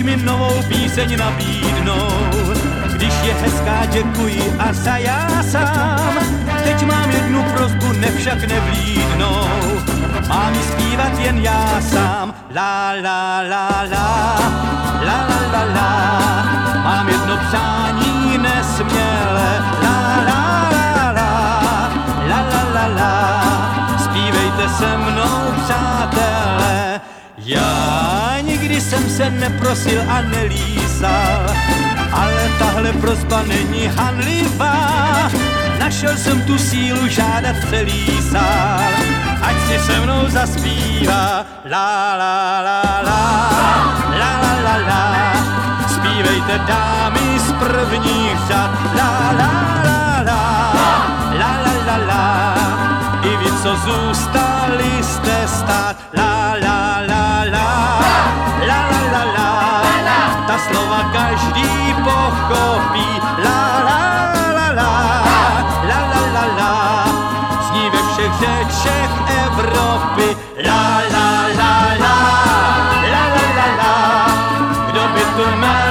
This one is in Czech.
mi novou píseň nabídnout. Když je hezká, děkuji a zajásám. Teď mám jednu prosbu, ne však nevlídnou. Mám ji zpívat jen já sám. La la la la, la la la la. Mám jedno přání nesměle. La la la la, la la la la. Zpívejte se mnou, přátelé. Já nikdy jsem se neprosil a nelízal, ale tahle prosba není hanlivá. Našel jsem tu sílu žádat celý sál, ať si se mnou zaspívá. La la la la, la la la la. Zpívejte dámy z prvních řad. La la la la, la la la la. I vy, co zůstali jste stát. La la la la, la la la la. Ta slova každý pochopí. La la la la, la la la la. Zní ve všech řečech Evropy. La la la la, la la la la. Kdo by tu